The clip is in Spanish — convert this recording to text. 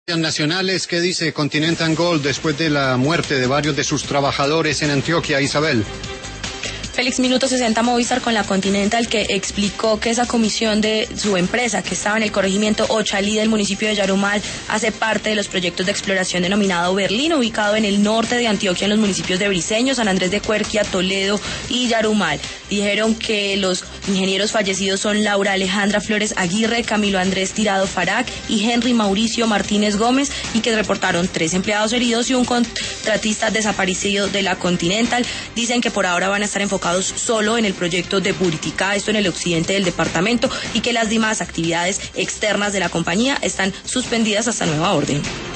Nacionales, ¿qué dice Continental Gold después de la muerte de varios de sus trabajadores en Antioquia, Isabel? Félix, Minuto 60 Movistar con la Continental, que explicó que esa comisión de su empresa, que estaba en el corregimiento Ochalí del municipio de Yarumal, hace parte de los proyectos de exploración denominado Berlín, ubicado en el norte de Antioquia, en los municipios de Briceño, San Andrés de Cuerquia, Toledo y Yarumal. Dijeron que los ingenieros fallecidos son Laura Alejandra Flores Aguirre, Camilo Andrés Tirado Farac y Henry Mauricio Martínez Gómez, y que reportaron 3 empleados heridos y un contratista desaparecido de la Continental. Dicen que por ahora van a estar enfocados solo en el proyecto de Buriticá, esto en el occidente del departamento, y que las demás actividades externas de la compañía están suspendidas hasta nueva orden.